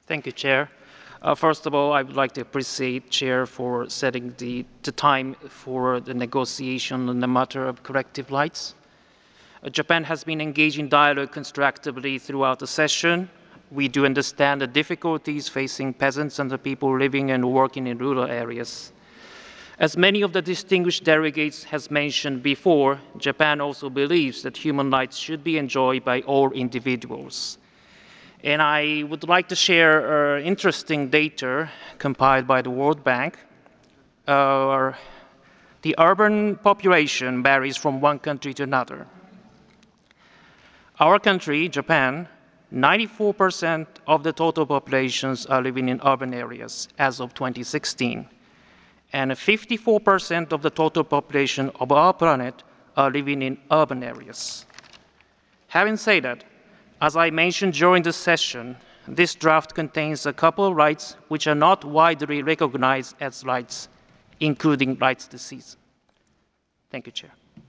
Thank you, Chair. First of all, I would like to appreciate Chair for setting the time for the negotiation on the matter of corrective lights. Japan has been engaging dialogue constructively throughout the session. We do understand the difficulties facing peasants and the people living and working in rural areas. As many of the distinguished delegates has mentioned before, Japan also believes that human rights should be enjoyed by all individuals. And I would like to share interesting data compiled by the World Bank. The urban population varies from one country to another. Our country, Japan, 94% of the total populations are living in urban areas as of 2016. And 54% of the total population of our planet are living in urban areas. Having said that, as I mentioned during this session, this draft contains a couple of rights which are not widely recognized as rights, including rights to season. Thank you, Chair.